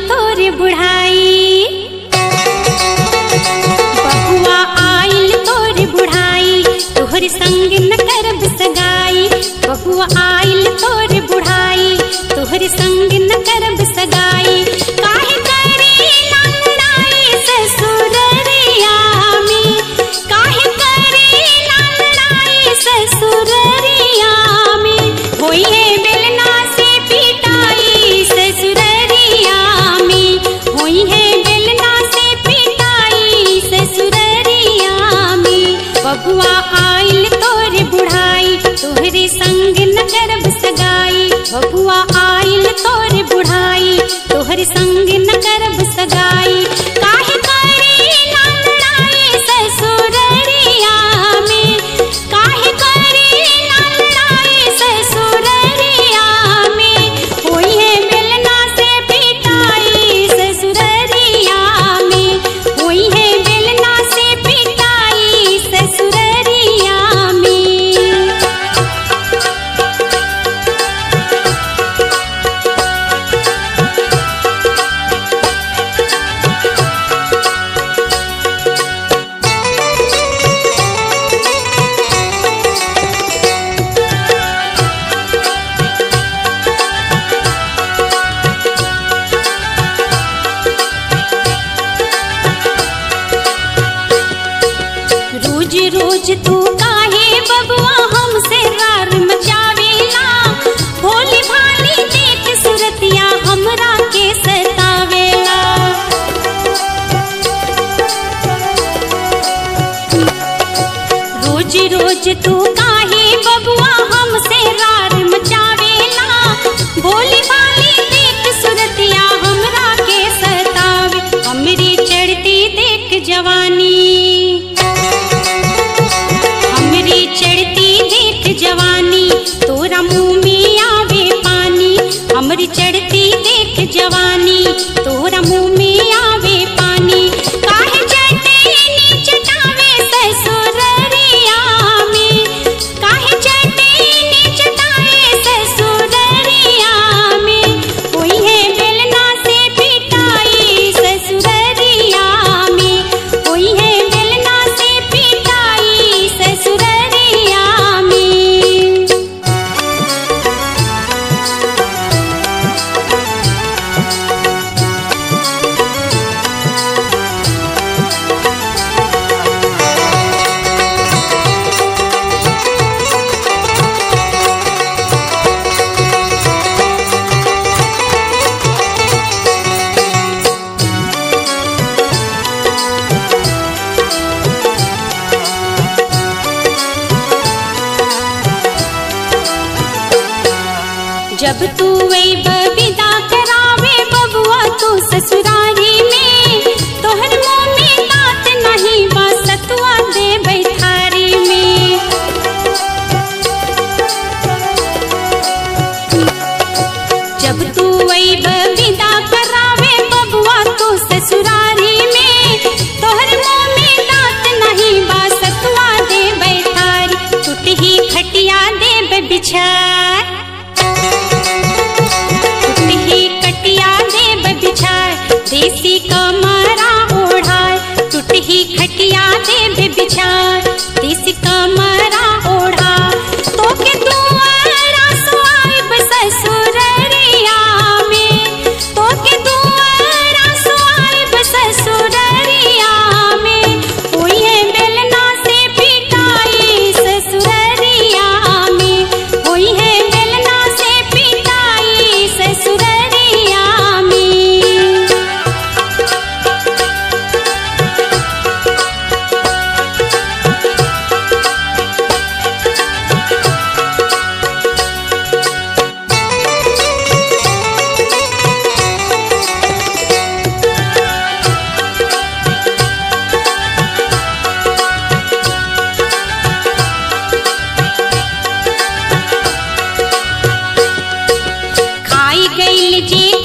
तोरे बुढ़ाई, बबुआ आइल तोरे बुढ़ाई, तोहरे संग न करब सगाई। बबुआ आइल तोरे बुढ़ाई, तोहरे संग न करब सगाई। काहे करे ना लड़ाई ससुररिया में, काहे करे ना लड़ाई ससुररिया में। होई है बेलना से पिटाई ससुररिया में, होई है बेलना से पिटाई ससुररिया में। बबुआ आइल तोरे बुढ़ाई, तोहरे संग न करब सगाई। बबुआ आइल तोरे बुढ़ाई, तोहरे संग न करब सगाई। काहे करे ना लड़ाई ससुररिया में, काहे करे ना लड़ाई ससुररिया में। होई है बेलना से पिटाई ससुररिया में, होई है बेलना से पिटाई ससुररिया में। रोज रोज तू काहे बबुआ हमसे रार मचावेला, भोली भाली देख सुरतिया हमरा के सतावेला। रोज रोज तू काहे बबुआ हमसे रार मचावेला, भोली भाली देख सुरतिया हमरा के सतावे। हमरी चढ़ती देख जवानी, हमरी चढ़ती देख जवानी, तोरा मुँह में आवे पानी। हमरी चढ़ती देख जवानी, तोरा मुँह में आवे पानी। काहे चटनी चटावे ससुररिया में, काहे चटनी चटावे ससुररिया में। होई है बेलना से पिटाई ससुररिया में, होई है बेलना से पिटाई ससुररिया में। जब तू वही बबिदा करावे बबुआ तू ससुरारी में, तोहर मुँह में दांत नहीं बा सतुआ दे बैठारी में। जब तू वही बबिदा करावे बबुआ तू ससुरारी में, तोहर मुँह में दांत नहीं बा सतुआ दे बैठारी। टूटही खटिया दे बिछार, टूटही कटिया देब बिछार, देसी कमरा ओढ़ार। टूटही खटिया देब बिछार, देसी कमरा ओढ़ार। तोके दुआरा सुआइब ससुररिया में, तोके दुआरा सुआइब ससुररिया में। होई है बेलना से पिटाई ससुररिया में, होई है बेलना से पिटाई ससुररिया में। खाई गईल जे